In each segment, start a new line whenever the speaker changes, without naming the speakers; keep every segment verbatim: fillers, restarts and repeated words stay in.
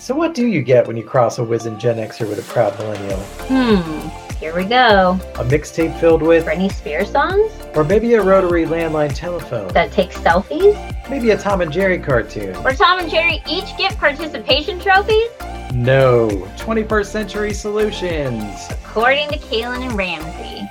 So what do you get when you cross a wizened Gen Xer with a proud millennial?
Hmm, here we go.
A mixtape filled with
Britney Spears songs?
Or maybe a rotary landline telephone.
That takes selfies?
Maybe a Tom and Jerry cartoon.
Where Tom and Jerry each get participation trophies?
No, twenty-first century solutions.
According to Kaylin and Ramsey.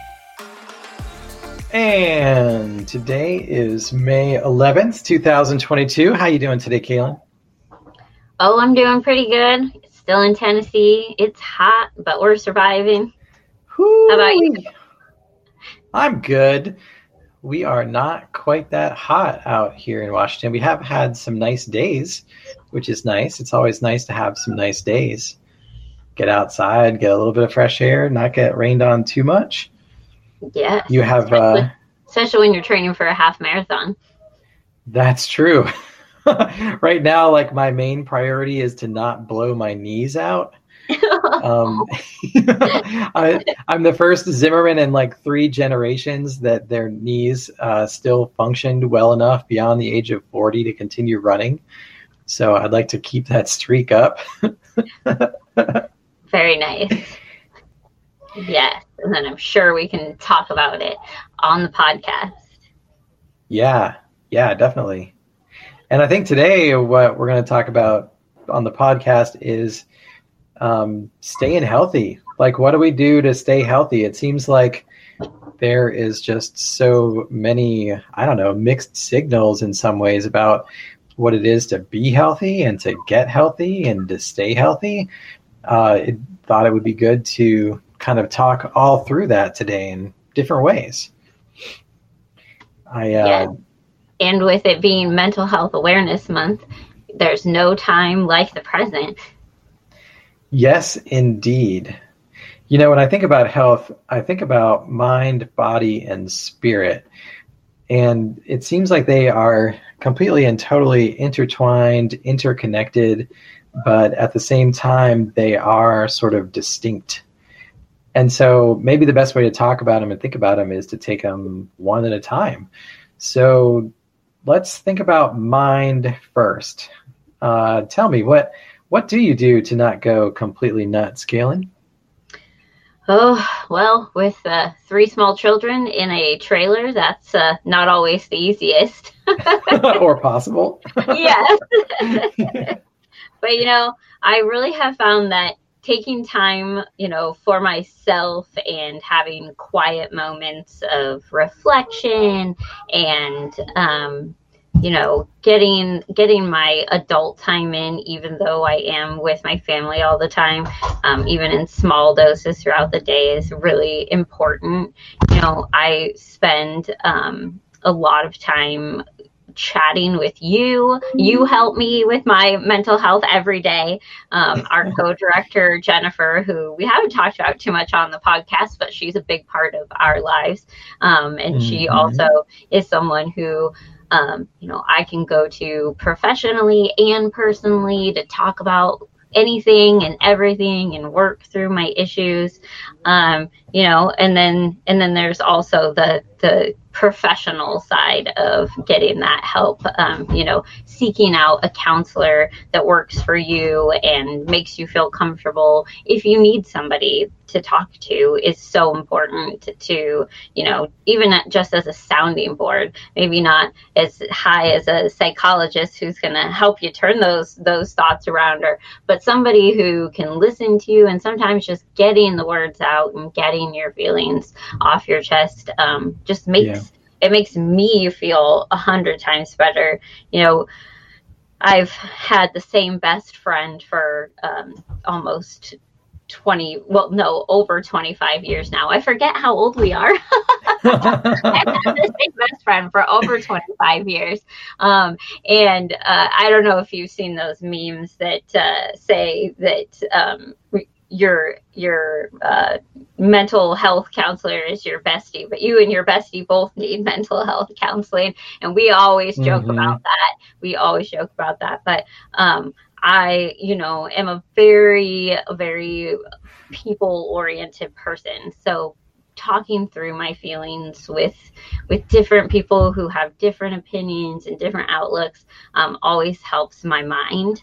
And today is May eleventh, twenty twenty-two. How you doing today, Kaylin?
Oh, I'm doing pretty good. It's still in Tennessee. It's hot, but we're surviving.
Whoo!
How about you?
I'm good. We are not quite that hot out here in Washington. We have had some nice days, which is nice. It's always nice to have some nice days. Get outside, get a little bit of fresh air, not get rained on too much.
Yes.
You have...
Especially,
uh,
especially when you're training for a half marathon.
That's true. Right now, like, my main priority is to not blow my knees out. um, I, I'm the first Zimmerman in like three generations that their knees uh, still functioned well enough beyond the age of forty to continue running. So I'd like to keep that streak up.
Very nice. Yes, and then I'm sure we can talk about it on the podcast.
Yeah, yeah, definitely. And I think today what we're going to talk about on the podcast is um, staying healthy. Like, what do we do to stay healthy? It seems like there is just so many, I don't know, mixed signals in some ways about what it is to be healthy and to get healthy and to stay healthy. Uh, it thought it would be good to kind of talk all through that today in different ways. I, uh,
yeah. And with it being Mental Health Awareness Month, there's no time like the present.
Yes, indeed. You know, when I think about health, I think about mind, body, and spirit. And it seems like they are completely and totally intertwined, interconnected, but at the same time, they are sort of distinct. And so maybe the best way to talk about them and think about them is to take them one at a time. So let's think about mind first. Uh, tell me, what what do you do to not go completely nuts, Kaylin?
Oh, well, with uh, three small children in a trailer, that's uh, not always the easiest.
Or possible.
Yes. But, you know, I really have found that taking time, you know, for myself and having quiet moments of reflection and, um, you know, getting getting my adult time in, even though I am with my family all the time, um, even in small doses throughout the day, is really important. You know, I spend um, a lot of time chatting with you. You help me with my mental health every day. Um, our co-director, Jennifer, who we haven't talked about too much on the podcast, but she's a big part of our lives. Um, and mm-hmm. she also is someone who, um, you know, I can go to professionally and personally to talk about anything and everything and work through my issues. Um, you know, and then, and then there's also the, the professional side of getting that help, um, you know, seeking out a counselor that works for you and makes you feel comfortable. If you need somebody to talk to, is so important to, to, you know, even just as a sounding board, maybe not as high as a psychologist who's going to help you turn those, those thoughts around, or, but somebody who can listen to you, and sometimes just getting the words out and getting your feelings off your chest, um, just makes, yeah. It makes me feel a hundred times better. You know, I've had the same best friend for um, almost twenty, well, no, over twenty-five years now. I forget how old we are. I've had the same best friend for over twenty-five years. Um, and uh, I don't know if you've seen those memes that uh, say that um, your your uh, mental health counselor is your bestie, but you and your bestie both need mental health counseling. And we always joke mm-hmm. about that. We always joke about that. But um, I, you know, am a very, very people-oriented person. So talking through my feelings with with different people who have different opinions and different outlooks um, always helps my mind.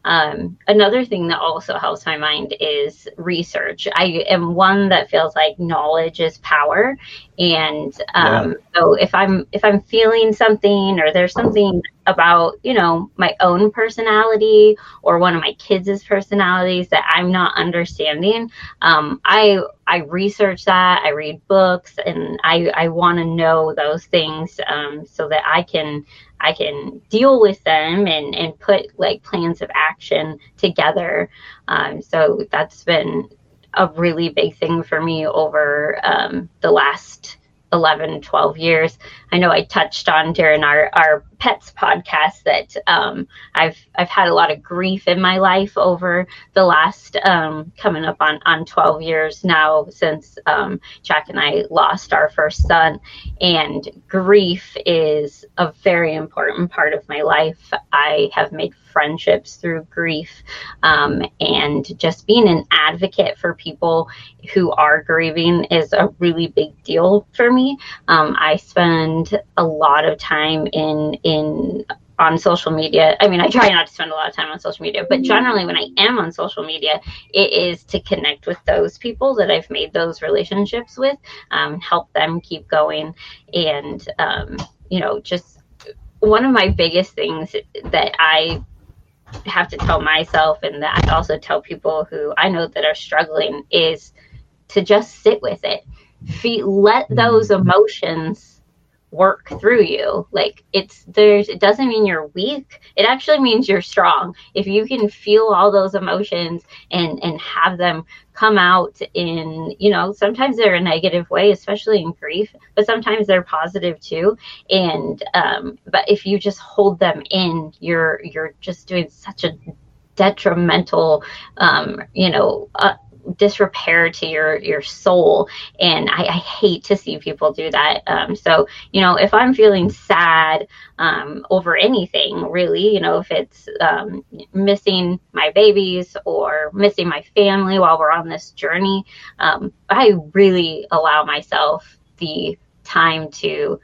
Um, another thing that also helps my mind is research. I am one that feels like knowledge is power, and um, yeah. so if I'm if I'm feeling something, or there's something about, you know, my own personality or one of my kids' personalities that I'm not understanding, um, I I research that, I read books, and I, I want to know those things um, so that I can I can deal with them and, and put like plans of action together. Um, so that's been a really big thing for me over um, the last eleven, twelve years. I know I touched on during our, our pets podcast that um, I've I've had a lot of grief in my life over the last um, coming up on, on twelve years now since um, Jack and I lost our first son. And grief is a very important part of my life. I have made friendships through grief, um, and just being an advocate for people who are grieving is a really big deal for me. Um, I spend a lot of time in in on social media. I mean, I try not to spend a lot of time on social media, but generally when I am on social media, it is to connect with those people that I've made those relationships with, um, help them keep going. And, um, you know, just one of my biggest things that I have to tell myself, and that I also tell people who I know that are struggling, is to just sit with it. Feel, let those emotions work through you. Like it's there's it doesn't mean you're weak. It actually means you're strong. If you can feel all those emotions and and have them come out in, you know, sometimes they're a negative way, especially in grief, but sometimes they're positive too. And um but if you just hold them in, you're you're just doing such a detrimental um you know uh, disrepair to your your soul. And I, I hate to see people do that. Um, so, you know, if I'm feeling sad um, over anything, really, you know, if it's um, missing my babies or missing my family while we're on this journey, um, I really allow myself the time to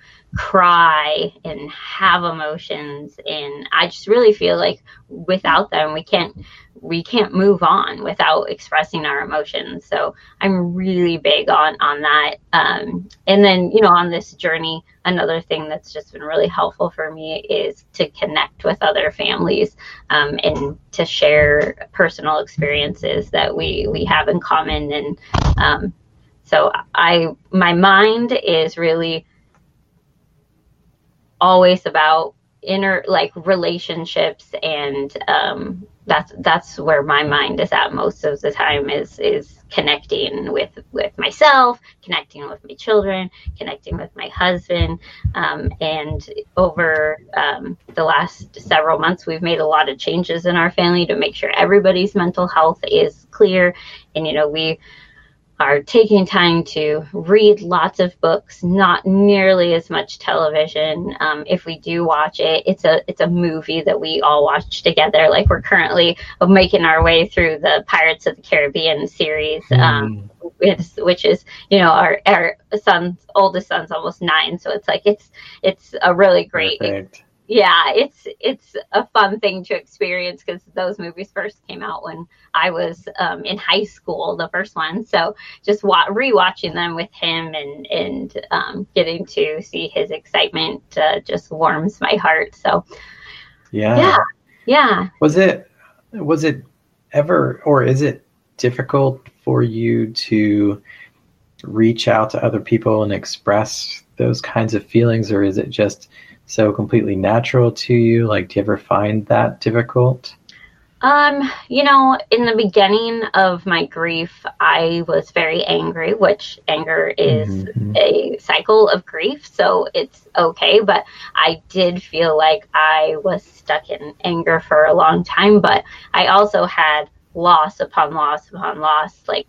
cry and have emotions. And I just really feel like without them, we can't we can't move on without expressing our emotions. So I'm really big on, on that. Um, and then, you know, on this journey, another thing that's just been really helpful for me is to connect with other families um, and to share personal experiences that we, we have in common. And um, so I, my mind is really always about inner like relationships, and um that's that's where my mind is at most of the time, is is connecting with with myself, connecting with my children, connecting with my husband. Um and over um the last several months, we've made a lot of changes in our family to make sure everybody's mental health is clear. And you know, we are taking time to read lots of books, not nearly as much television. Um, if we do watch it, it's a it's a movie that we all watch together. Like we're currently making our way through the Pirates of the Caribbean series, mm. um, which, which is, you know, our our son's oldest son's almost nine, so it's like it's it's a really great. Perfect. Yeah, it's it's a fun thing to experience because those movies first came out when I was um, in high school, the first one. So just wa- rewatching them with him and and um, getting to see his excitement uh, just warms my heart. So
yeah,
yeah, yeah.
Was it was it ever, or is it difficult for you to reach out to other people and express those kinds of feelings, or is it just so completely natural to you? Like, do you ever find that difficult?
Um, you know, in the beginning of my grief, I was very angry, which anger is mm-hmm. a cycle of grief, so it's okay. But I did feel like I was stuck in anger for a long time. But I also had loss upon loss upon loss, like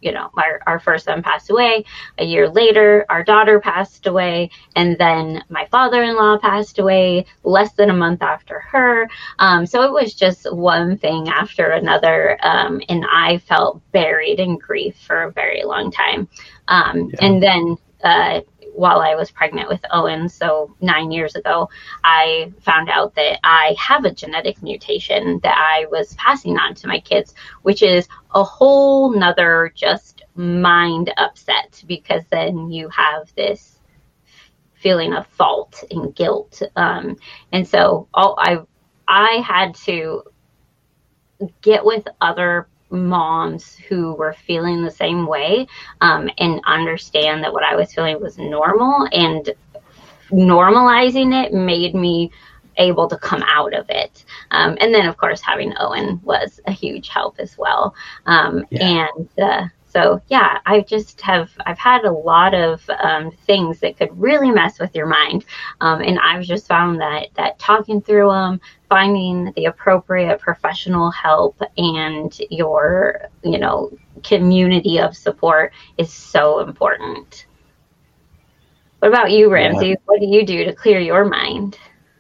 you know, our, our first son passed away. A year later, our daughter passed away. And then my father-in-law passed away less than a month after her. Um, so it was just one thing after another. Um, and I felt buried in grief for a very long time. Um, yeah. And then uh, while I was pregnant with Owen, so nine years ago, I found out that I have a genetic mutation that I was passing on to my kids, which is a whole nother just mind upset, because then you have this feeling of fault and guilt. Um, and so all I, I had to get with other moms who were feeling the same way, um, and understand that what I was feeling was normal, and normalizing it made me able to come out of it. Um, and then of course having Owen was a huge help as well. Um, yeah. And uh, so, yeah, I just have, I've had a lot of um, things that could really mess with your mind. Um, and I've just found that, that talking through them, finding the appropriate professional help and your, you know, community of support is so important. What about you, Ramsey? Yeah. What do you do to clear your mind?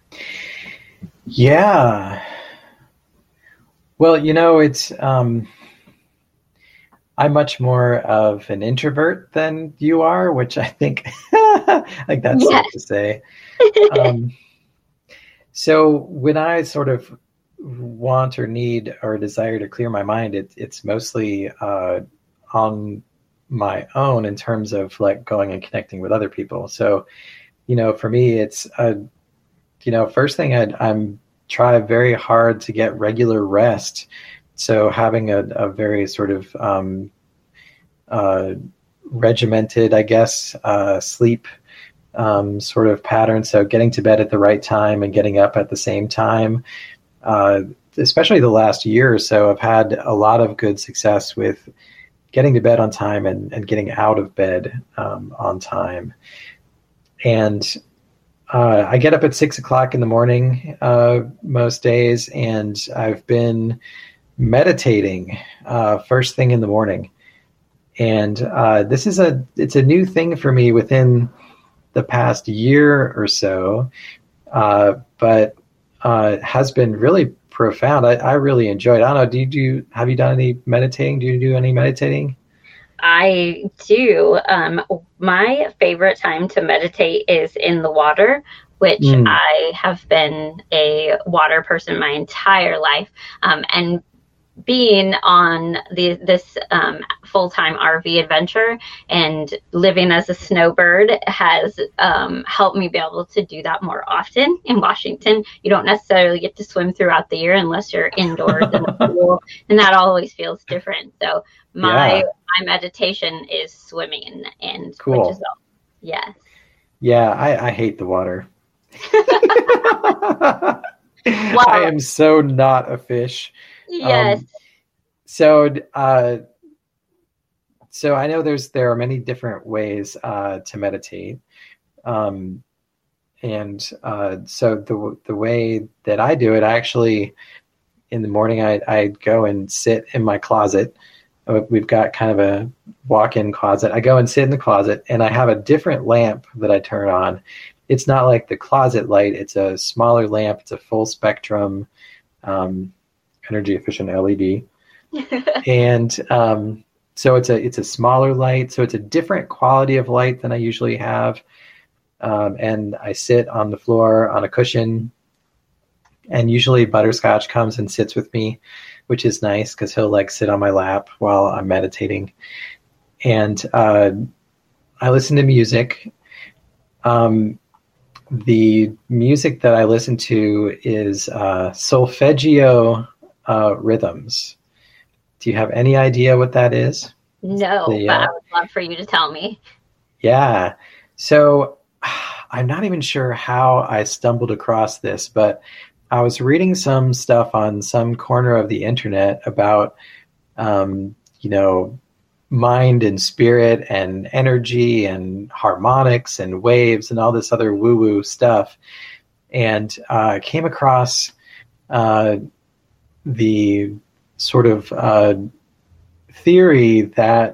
Yeah. Well, you know, it's, um, I'm much more of an introvert than you are, which I think, like that's yes. safe to say. Um, so when I sort of want or need or desire to clear my mind, it, it's mostly uh, on my own in terms of like going and connecting with other people. So, you know, for me, it's, uh, you know, first thing I'd, I'm try very hard to get regular rest. So having a, a very sort of um, uh, regimented, I guess, uh, sleep um, sort of pattern. So getting to bed at the right time and getting up at the same time, uh, especially the last year or so, I've had a lot of good success with getting to bed on time and, and getting out of bed um, on time. And Uh, I get up at six o'clock in the morning uh, most days, and I've been meditating uh, first thing in the morning. And uh, this is a it's a new thing for me within the past year or so, uh, but uh, it has been really profound. I, I really enjoy it. I don't know. Do you do? Have you done any meditating? Do you do any meditating?
I do. Um, my favorite time to meditate is in the water, which mm. I have been a water person my entire life. Um, and being on the, this um, full-time R V adventure and living as a snowbird has um, helped me be able to do that more often. In Washington, you don't necessarily get to swim throughout the year unless you're indoors in the pool, and that always feels different. So my yeah. my meditation is swimming, and
cool.
Which is all, yes.
Yeah, I, I hate the water. Well, I am so not a fish.
Yes.
Um, so, uh, so I know there's there are many different ways uh, to meditate, um, and uh, so the the way that I do it, I actually in the morning I I go and sit in my closet. We've got kind of a walk-in closet. I go and sit in the closet, and I have a different lamp that I turn on. It's not like the closet light. It's a smaller lamp. It's a full spectrum, um, energy efficient L E D. And um, so it's a it's a smaller light. So it's a different quality of light than I usually have. Um, and I sit on the floor on a cushion, and usually Butterscotch comes and sits with me, which is nice because he'll like sit on my lap while I'm meditating. And uh, I listen to music. Um, the music that I listen to is uh, solfeggio uh, rhythms. Do you have any idea what that is?
No, the, but uh, I would love for you to tell me.
Yeah. So I'm not even sure how I stumbled across this, but I was reading some stuff on some corner of the internet about, um, you know, mind and spirit and energy and harmonics and waves and all this other woo-woo stuff. And uh, came across uh, the sort of uh, theory that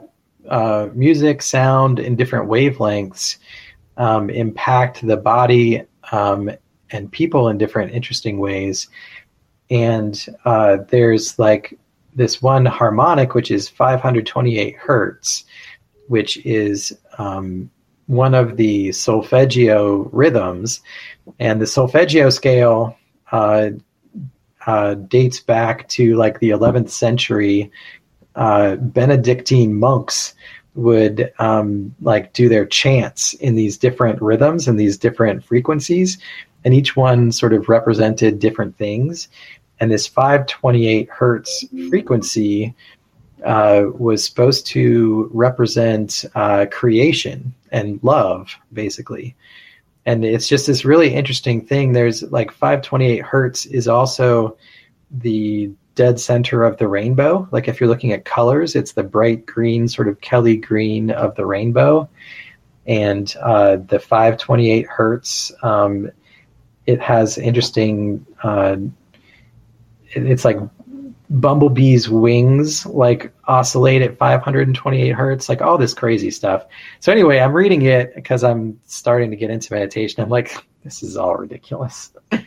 uh, music, sound in different wavelengths um, impact the body um, and people in different interesting ways. And uh, there's like this one harmonic, which is five hundred twenty-eight hertz, which is um, one of the solfeggio rhythms. And the solfeggio scale uh, uh, dates back to like the eleventh century. Uh, Benedictine monks would um, like do their chants in these different rhythms and these different frequencies, and each one sort of represented different things. And this five twenty-eight hertz frequency uh, was supposed to represent uh, creation and love, basically. And it's just this really interesting thing. There's like five twenty-eight hertz is also the dead center of the rainbow. Like if you're looking at colors, it's the bright green, sort of Kelly green of the rainbow. And uh, the five twenty-eight hertz, um, it has interesting, uh, it, it's like bumblebees' wings like oscillate at five hundred twenty-eight hertz, like all this crazy stuff. So anyway, I'm reading it because I'm starting to get into meditation. I'm like, this is all ridiculous. But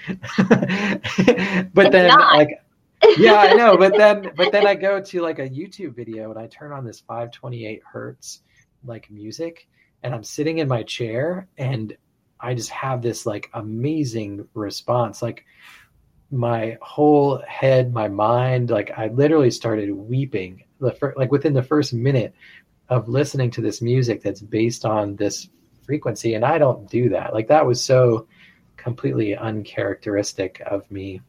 It's
then
not.
like, yeah, I know. But then, but then I go to like a YouTube video and I turn on this five twenty-eight hertz like music, and I'm sitting in my chair and I just have this like amazing response. Like my whole head, my mind, like I literally started weeping the fir- like within the first minute of listening to this music that's based on this frequency. And I don't do that. Like that was so completely uncharacteristic of me.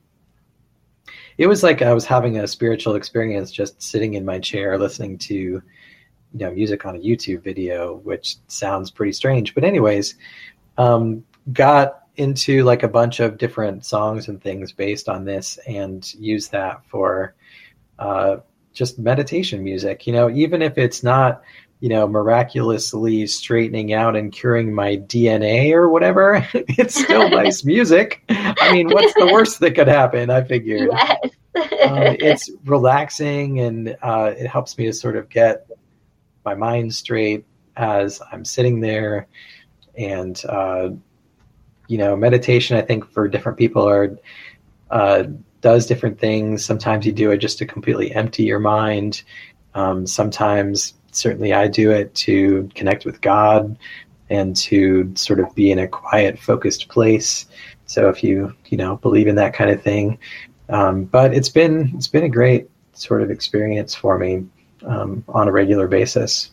It was like I was having a spiritual experience just sitting in my chair listening to, you know, music on a YouTube video, which sounds pretty strange. But anyways, um, got into like a bunch of different songs and things based on this and use that for uh, just meditation music. You know, even if it's not, you know, miraculously straightening out and curing my D N A or whatever, it's still nice music. I mean, what's the worst that could happen? I figured.
Yes.
um, it's relaxing, and uh, it helps me to sort of get my mind straight as I'm sitting there. And, uh, you know, meditation, I think for different people are, uh, does different things. Sometimes you do it just to completely empty your mind. Um, sometimes, certainly I do it to connect with God and to sort of be in a quiet, focused place. So if you, you know, believe in that kind of thing, um, but it's been, it's been a great sort of experience for me um, on a regular basis.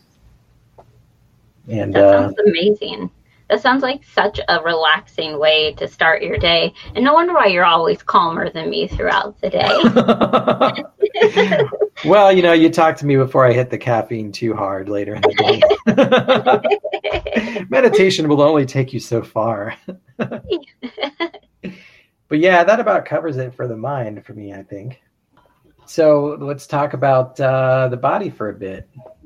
And
That
uh,
sounds amazing. That sounds like such a relaxing way to start your day. And no wonder why you're always calmer than me throughout the day.
Well, you know, you talked to me before I hit the caffeine too hard later in the day. Meditation will only take you so far. But yeah, that about covers it for the mind for me, I think. So let's talk about uh, the body for a bit.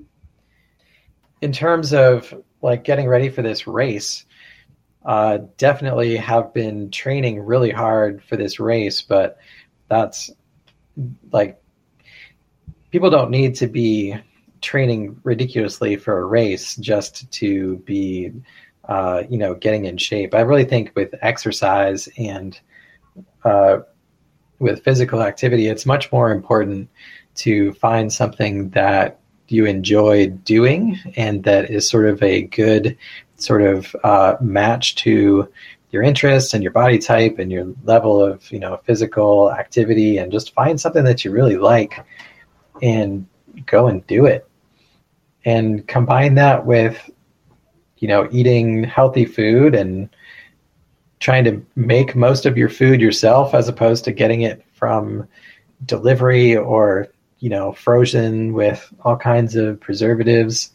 In terms of like getting ready for this race, uh, definitely have been training really hard for this race, but that's like, people don't need to be training ridiculously for a race just to be, uh, you know, getting in shape. I really think with exercise and uh, with physical activity, it's much more important to find something that you enjoy doing and that is sort of a good sort of uh, match to your interests and your body type and your level of, you know, physical activity, and just find something that you really like and go and do it. And combine that with, you know, eating healthy food and trying to make most of your food yourself as opposed to getting it from delivery or, you know, frozen with all kinds of preservatives.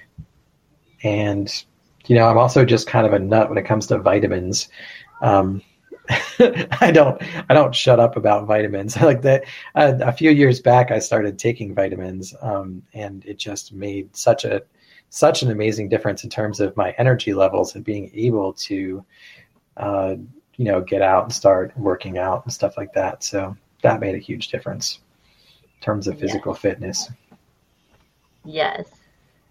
And, you know, I'm also just kind of a nut when it comes to vitamins. Um, I don't, I don't shut up about vitamins. Like that, uh, a few years back, I started taking vitamins, um, and it just made such a, such an amazing difference in terms of my energy levels and being able to, uh, you know, get out and start working out and stuff like that. So that made a huge difference in terms of physical
Yes.
fitness.
Yes.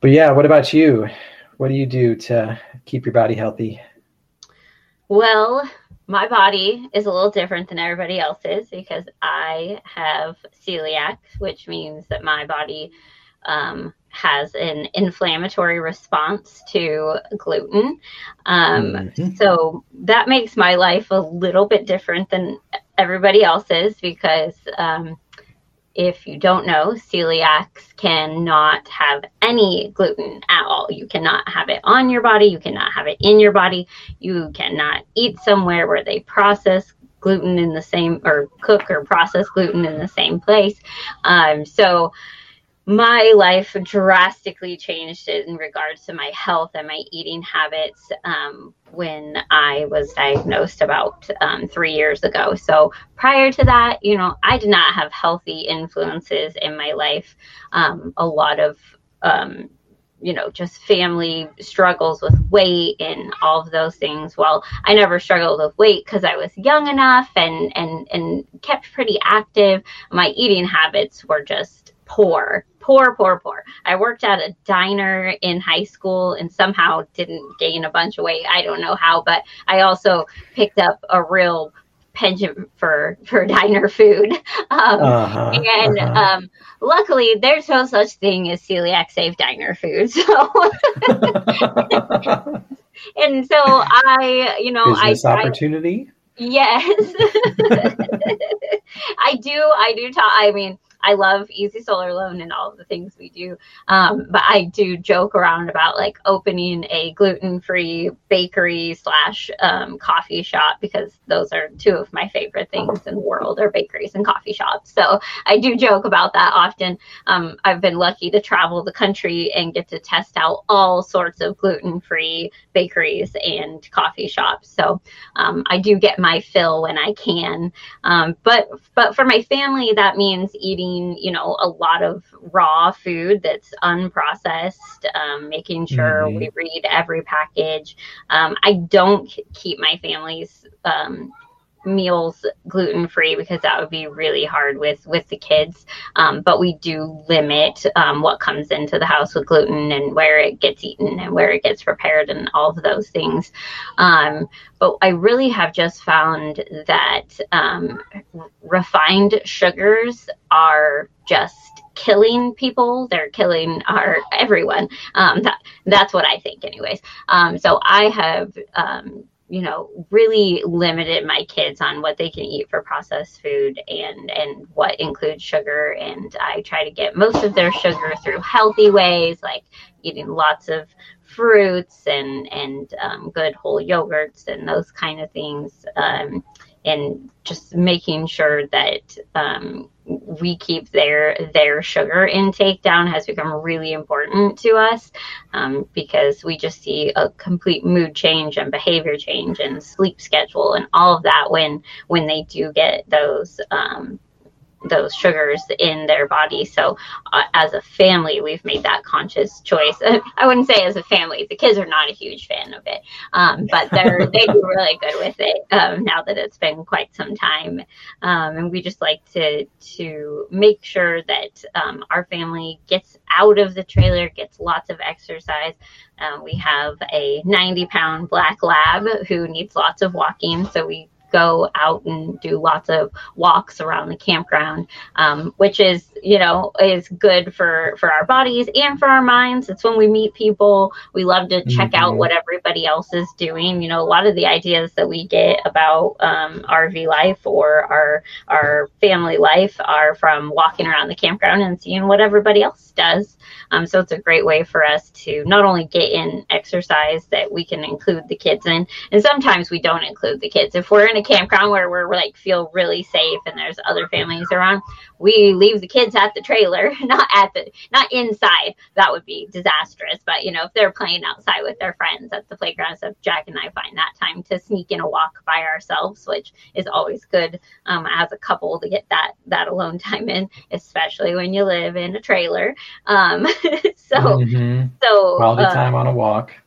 But yeah, what about you? What do you do to keep your body healthy?
Well, my body is a little different than everybody else's because I have celiac, which means that my body um, has an inflammatory response to gluten. Um,
Mm-hmm.
so that makes my life a little bit different than everybody else's because um, if you don't know, celiacs cannot have any gluten at all. You cannot have it on your body. You cannot have it in your body. You cannot eat somewhere where they process gluten in the same, or cook or process gluten in the same place. Um, so my life drastically changed in regards to my health and my eating habits um, when I was diagnosed about um, three years ago. So prior to that, you know, I did not have healthy influences in my life. Um, a lot of, um, you know, just family struggles with weight and all of those things. Well, I never struggled with weight because I was young enough and, and, and kept pretty active. My eating habits were just poor, poor, poor, poor. I worked at a diner in high school and somehow didn't gain a bunch of weight. I don't know how, but I also picked up a real penchant for for diner food. Um,
Uh-huh,
and
uh-huh.
um, luckily, there's no such thing as celiac safe diner food. So, and so I, you know,
Business
I, I
opportunity.
yes, I do. I do talk. I mean, I love Easy Solar Loan and all of the things we do. Um, but I do joke around about like opening a gluten-free bakery slash um, coffee shop because those are two of my favorite things in the world are bakeries and coffee shops. So I do joke about that often. Um, I've been lucky to travel the country and get to test out all sorts of gluten-free bakeries and coffee shops. So um, I do get my fill when I can. Um, but but for my family, that means eating, you know, a lot of raw food that's unprocessed, um, making sure
Mm-hmm.
we read every package. Um, I don't keep my family's um, meals gluten free because that would be really hard with with the kids, um, but we do limit um, what comes into the house with gluten and where it gets eaten and where it gets prepared and all of those things. Um, but I really have just found that um, refined sugars are just killing people. They're killing our everyone. Um, that that's what I think anyways. Um, so I have um, you know, really limited my kids on what they can eat for processed food and and what includes sugar. And I try to get most of their sugar through healthy ways, like eating lots of fruits and and um, good whole yogurts and those kind of things. Um, and just making sure that um, we keep their their sugar intake down has become really important to us, um, because we just see a complete mood change and behavior change and sleep schedule and all of that when when they do get those um, those sugars in their body. So uh, as a family, we've made that conscious choice. I wouldn't say as a family, the kids are not a huge fan of it, um, but they're they do really good with it um, now that it's been quite some time. Um, and we just like to to make sure that um, our family gets out of the trailer, gets lots of exercise. Um, we have a ninety pound black lab who needs lots of walking, so we go out and do lots of walks around the campground, um, which is, you know, is good for, for our bodies and for our minds. It's when we meet people, we love to check
Mm-hmm.
out what everybody else is doing. You know, a lot of the ideas that we get about um, R V life or our, our family life are from walking around the campground and seeing what everybody else does. Um, so it's a great way for us to not only get in exercise that we can include the kids in, and sometimes we don't include the kids. If we're in a campground where we're like feel really safe and there's other families around, we leave the kids at the trailer, not at the not inside. That would be disastrous. But you know, if they're playing outside with their friends at the playground stuff, Jack and I find that time to sneak in a walk by ourselves, which is always good um, as a couple to get that that alone time in, especially when you live in a trailer. Um, so
Mm-hmm.
so
Quality
uh,
time on a walk.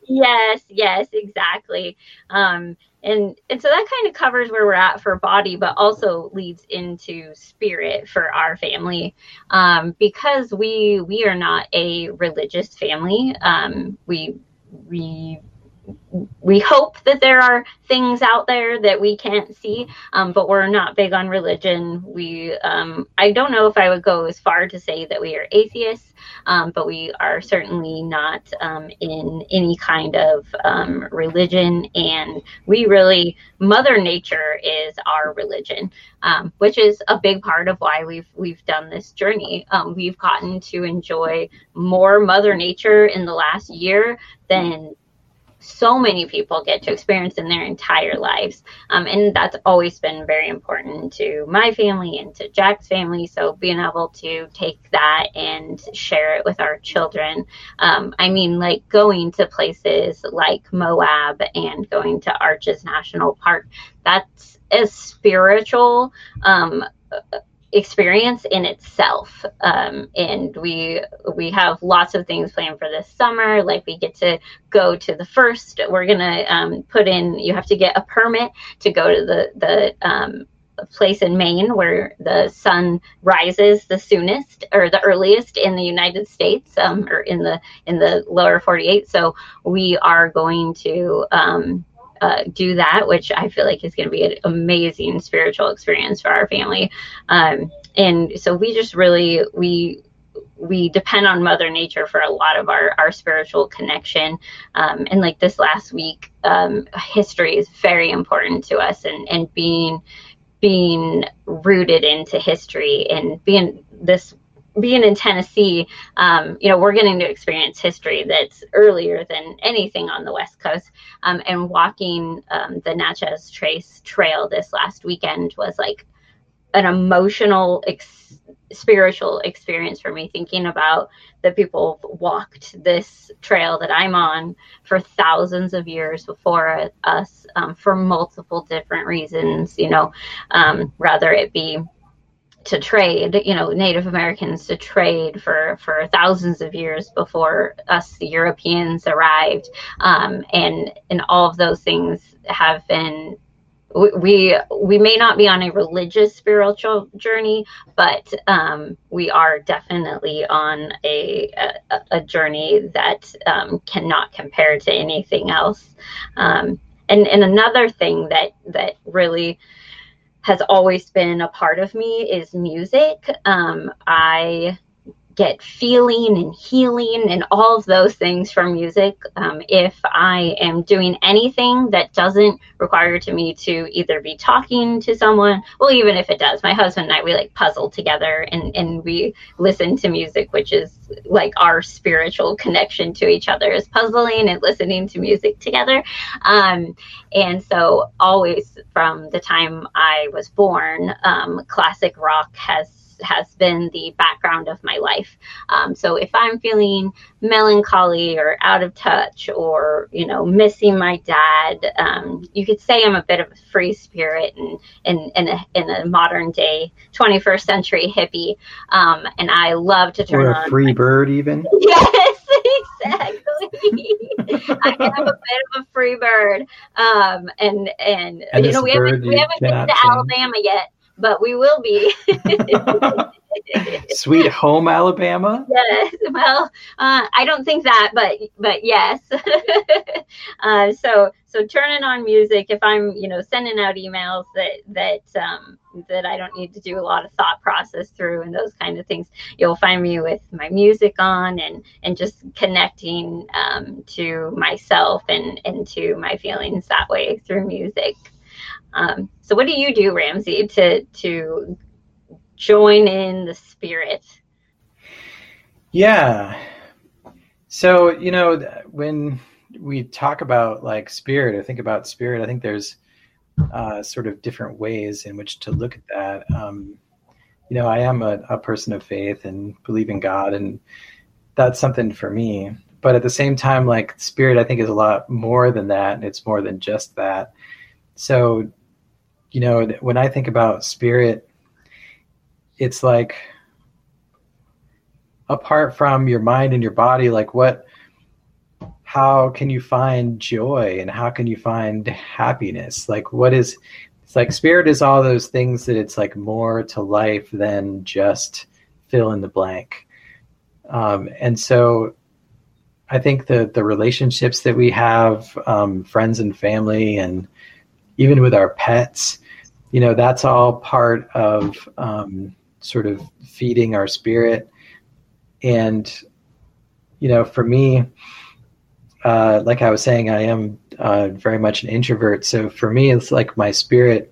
Yes, yes, exactly. Um, and and so that kind of covers where we're at for body, but also leads into spirit for our family, um, because we we are not a religious family. Um, we we we hope that there are things out there that we can't see, um, but we're not big on religion. We, um, I don't know if I would go as far to say that we are atheists, um, but we are certainly not um, in any kind of um, religion. And we really, Mother Nature is our religion, um, which is a big part of why we've we've done this journey. Um, we've gotten to enjoy more Mother Nature in the last year than so many people get to experience in their entire lives. Um, and that's always been very important to my family and to Jack's family. So being able to take that and share it with our children. Um, I mean, like going to places like Moab and going to Arches National Park, that's a spiritual um, experience in itself. Um, and we we have lots of things planned for this summer. Like we get to go to the first, we're gonna um, put in, you have to get a permit to go to the the um, place in Maine where the sun rises the soonest or the earliest in the United States, um, or in the in the lower forty-eight. So we are going to um, Uh, do that, which I feel like is going to be an amazing spiritual experience for our family. Um, and so we just really, we, we depend on Mother Nature for a lot of our, our spiritual connection. Um, and like this last week, um, history is very important to us, and, and being, being rooted into history and being this being in Tennessee, um, you know, we're getting to experience history that's earlier than anything on the West Coast. Um, and walking um, the Natchez Trace Trail this last weekend was like an emotional, ex- spiritual experience for me, thinking about the people who walked this trail that I'm on for thousands of years before us, um, for multiple different reasons, you know, um, rather it be to trade, you know, Native Americans to trade for, for thousands of years before us, the Europeans, arrived. Um, and, and all of those things have been, we, we may not be on a religious spiritual journey, but um, we are definitely on a, a, a journey that um, cannot compare to anything else. Um, and, and another thing that, that really has always been a part of me is music. Um, I get feeling and healing and all of those things from music. Um, if I am doing anything that doesn't require to me to either be talking to someone, well, even if it does, my husband and I, we like puzzle together and, and we listen to music, which is like our spiritual connection to each other, is puzzling and listening to music together. Um, and so always from the time I was born, um, classic rock has has been the background of my life. Um, so if I'm feeling melancholy or out of touch or, you know, missing my dad, um, you could say I'm a bit of a free spirit and in, in, a, in a modern day twenty-first century hippie. Um, and I love to turn
or a
on
free
my-
bird even.
Yes, exactly. I am a bit of a free bird. Um, and, and,
And
you know, we haven't, we haven't been to Alabama yet, but we will be.
Sweet home Alabama?
Yes. Well, uh, I don't think that, but but yes. uh, so so turning on music if I'm, you know, sending out emails that that um, that I don't need to do a lot of thought process through and those kind of things, you'll find me with my music on and and just connecting um, to myself and and to my feelings that way through music. Um, so what do you do, Ramsey, to to join in the spirit?
Yeah. So, you know, when we talk about like spirit or think about spirit, I think there's uh, sort of different ways in which to look at that. Um, you know, I am a, a person of faith and believe in God, and that's something for me. But at the same time, like spirit, I think is a lot more than that. It's more than just that. So, you know, when I think about spirit, it's like apart from your mind and your body, like what, how can you find joy and how can you find happiness? Like, what is, it's like spirit is all those things that it's like more to life than just fill in the blank. Um, and so I think the, the relationships that we have, um, friends and family, and even with our pets, you know, that's all part of um, sort of feeding our spirit. And, you know, for me, uh, like I was saying, I am uh, very much an introvert. So for me, it's like my spirit,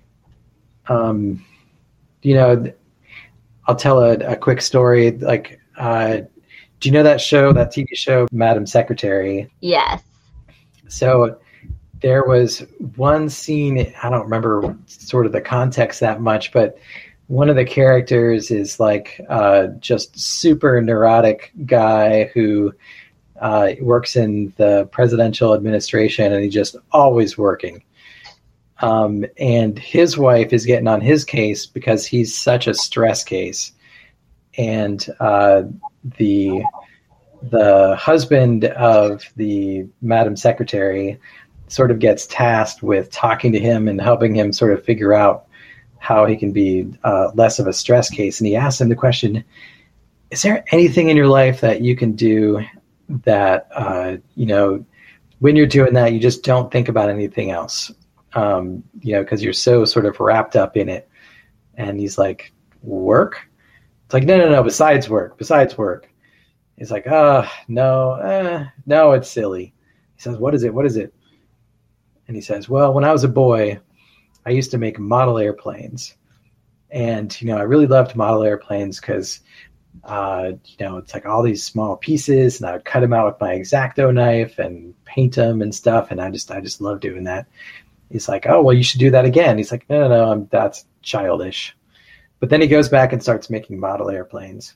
um, you know, I'll tell a, a quick story. Like, uh, do you know that show, that T V show, Madam Secretary?
Yes.
So there was one scene, I don't remember sort of the context that much, but one of the characters is like uh, just super neurotic guy who uh, works in the presidential administration, and he's just always working. Um, and his wife is getting on his case because he's such a stress case. And uh, the the husband of the Madam Secretary sort of gets tasked with talking to him and helping him sort of figure out how he can be uh, less of a stress case. And he asks him the question, is there anything in your life that you can do that, uh, you know, when you're doing that, you just don't think about anything else, um, you know, because you're so sort of wrapped up in it. And he's like, work? It's like, no, no, no, besides work, besides work. He's like, oh, no, eh, no, it's silly. He says, what is it? What is it? And he says, well, when I was a boy, I used to make model airplanes. And, you know, I really loved model airplanes because, uh, you know, it's like all these small pieces, and I would cut them out with my X-Acto knife and paint them and stuff. And I just, I just love doing that. He's like, oh, well, you should do that again. He's like, no, no, no, I'm, that's childish. But then he goes back and starts making model airplanes.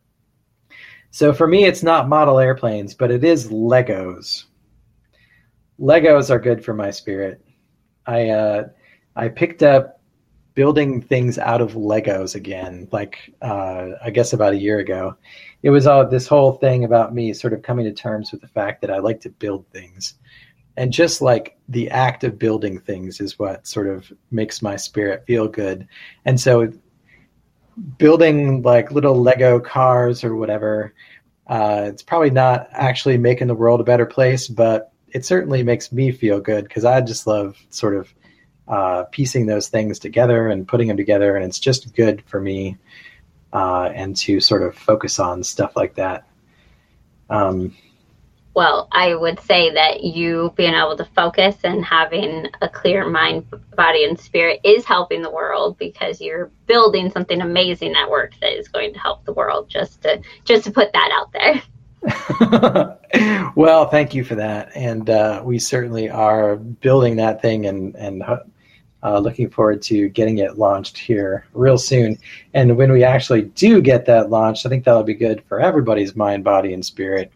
So for me, it's not model airplanes, but it is Legos. Legos are good for my spirit. I uh, I picked up building things out of Legos again, like uh, I guess about a year ago. It was all this whole thing about me sort of coming to terms with the fact that I like to build things. And just like the act of building things is what sort of makes my spirit feel good. And so building like little Lego cars or whatever, uh, it's probably not actually making the world a better place, but it certainly makes me feel good because I just love sort of uh, piecing those things together and putting them together. And it's just good for me uh, and to sort of focus on stuff like that. Um,
Well, I would say that you being able to focus and having a clear mind, body, and spirit is helping the world because you're building something amazing at work that is going to help the world. Just to just to put that out there.
Well, thank you for that, and uh, we certainly are building that thing, and and uh, looking forward to getting it launched here real soon. And when we actually do get that launched, I think that'll be good for everybody's mind, body, and spirit.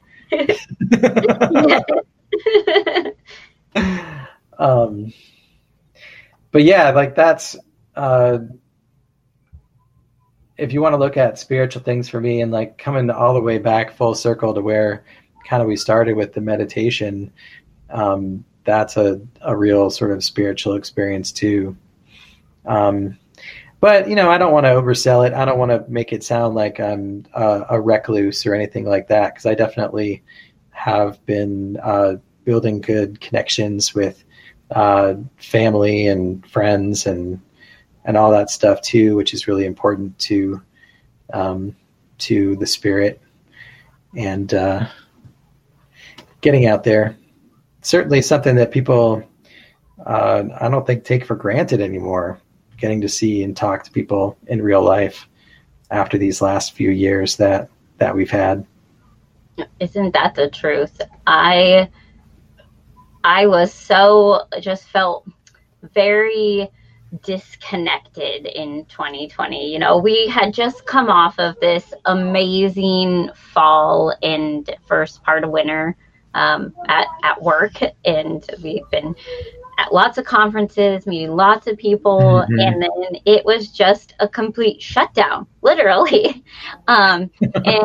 um, but yeah, like that's uh, if you want to look at spiritual things for me, and like coming all the way back full circle to where kind of we started with the meditation, um, that's a, a real sort of spiritual experience too. Um, but you know, I don't want to oversell it. I don't want to make it sound like I'm uh, a recluse or anything like that, because I definitely have been uh, building good connections with uh, family and friends and and all that stuff too, which is really important to um, to the spirit and uh, getting out there. Certainly something that people uh, I don't think take for granted anymore. Getting to see and talk to people in real life after these last few years that that we've had.
Isn't that the truth? I I was so just felt very disconnected in twenty twenty. You know, we had just come off of this amazing fall and first part of winter um, at, at work. And we've been at lots of conferences, meeting lots of people. Mm-hmm. And then it was just a complete shutdown, literally. Um, and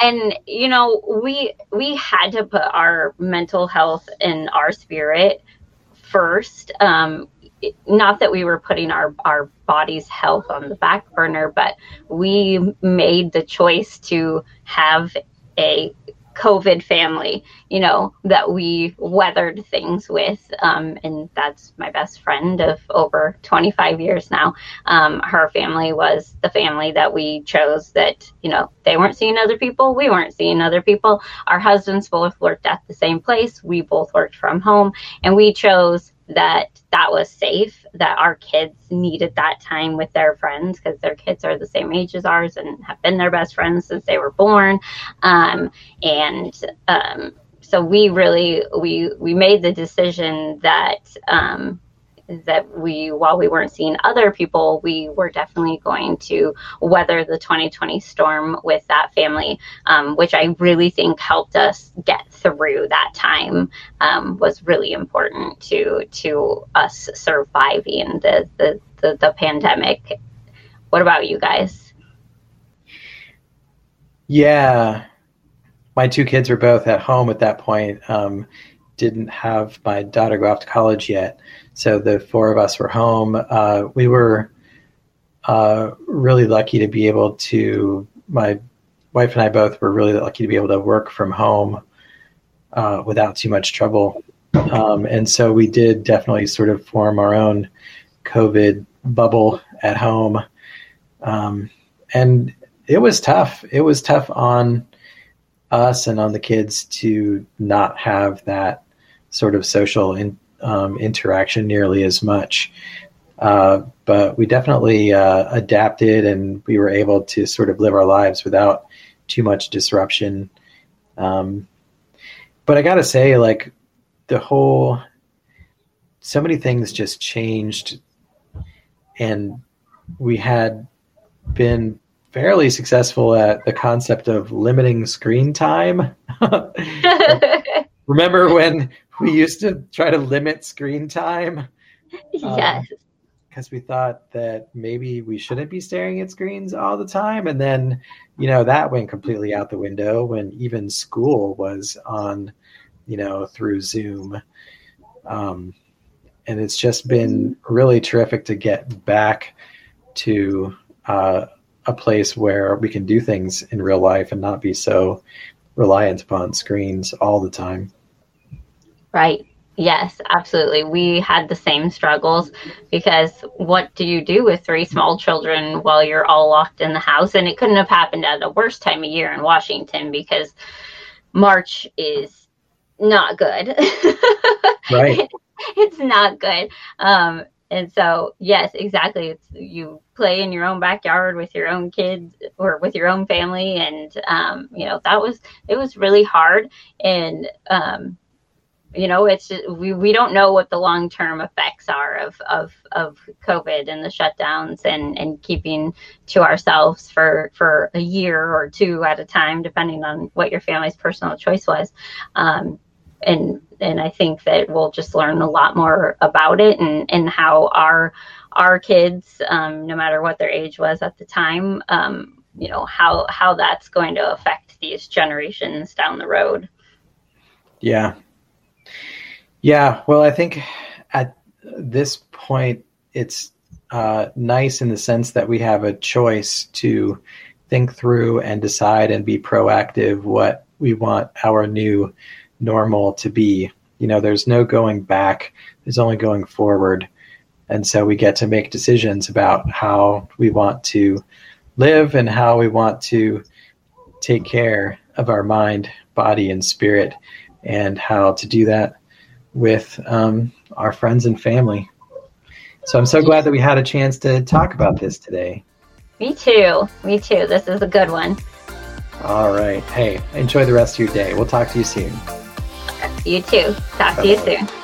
and you know, we we had to put our mental health and our spirit first. Um, not that we were putting our our body's health on the back burner, but we made the choice to have a COVID family, you know, that we weathered things with. Um, and that's my best friend of over twenty-five years now. Um, her family was the family that we chose, that, you know, they weren't seeing other people. We weren't seeing other people. Our husbands both worked at the same place. We both worked from home, and we chose that that was safe, that our kids needed that time with their friends, because their kids are the same age as ours and have been their best friends since they were born. Um, and um, so we really, we, we made the decision that, um, that we, while we weren't seeing other people, we were definitely going to weather the twenty twenty storm with that family, um, which I really think helped us get through that time, um, was really important to to us surviving the, the, the, the pandemic. What about you guys?
Yeah, my two kids were both at home at that point. Um, didn't have my daughter go off to college yet. So the four of us were home. Uh, we were uh, really lucky to be able to, my wife and I both were really lucky to be able to work from home uh, without too much trouble. Um, and so we did definitely sort of form our own COVID bubble at home. Um, and it was tough. It was tough on us and on the kids to not have that sort of social in, um, interaction nearly as much. Uh, but we definitely uh, adapted, and we were able to sort of live our lives without too much disruption. Um, but I got to say, like, the whole, so many things just changed, and we had been fairly successful at the concept of limiting screen time. Remember when we used to try to limit screen time?
Yes.
Um, because we thought that maybe we shouldn't be staring at screens all the time. And then, you know, that went completely out the window when even school was on, you know, through Zoom. Um, and it's just been really terrific to get back to uh, a place where we can do things in real life and not be so reliant upon screens all the time.
Right. Yes, absolutely. We had the same struggles, because what do you do with three small children while you're all locked in the house? And it couldn't have happened at a worse time of year in Washington, because March is not good.
Right.
It's not good. Um, and so, yes, exactly. It's, you play in your own backyard with your own kids or with your own family. And, um, you know, that was, it was really hard. And, um, you know, it's just, we, we don't know what the long-term effects are of, of, of COVID and the shutdowns and, and keeping to ourselves for, for a year or two at a time, depending on what your family's personal choice was. Um, and, and I think that we'll just learn a lot more about it, and, and how our, our kids, um, no matter what their age was at the time, um, you know, how, how that's going to affect these generations down the road.
Yeah. Yeah, well, I think at this point, it's uh, nice in the sense that we have a choice to think through and decide and be proactive what we want our new normal to be. You know, there's no going back, there's only going forward. And so we get to make decisions about how we want to live and how we want to take care of our mind, body, and spirit, and how to do that with um, our friends and family. So I'm so glad that we had a chance to talk about this today.
Me too. Me too. This is a good one.
All right. Hey, enjoy the rest of your day. We'll talk to you soon.
You too. Talk to you soon.